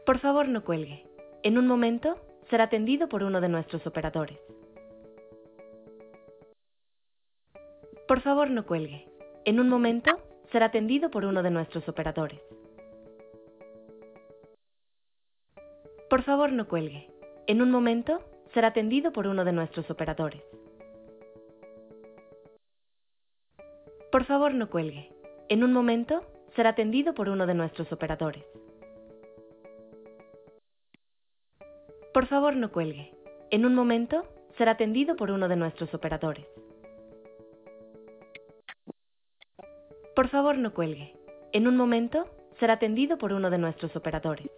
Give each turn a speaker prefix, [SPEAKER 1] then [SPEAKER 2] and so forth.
[SPEAKER 1] Por favor, no cuelgue. En un momento, será atendido por uno de nuestros operadores. Por favor, no cuelgue. En un momento, será atendido por uno de nuestros operadores. Por favor, no cuelgue. En un momento, será atendido por uno de nuestros operadores. Por favor, no cuelgue. En un momento, será atendido por uno de nuestros operadores. Por favor, no cuelgue. En un momento, será atendido por uno de nuestros operadores. Por favor, no cuelgue. En un momento, será atendido por uno de nuestros operadores.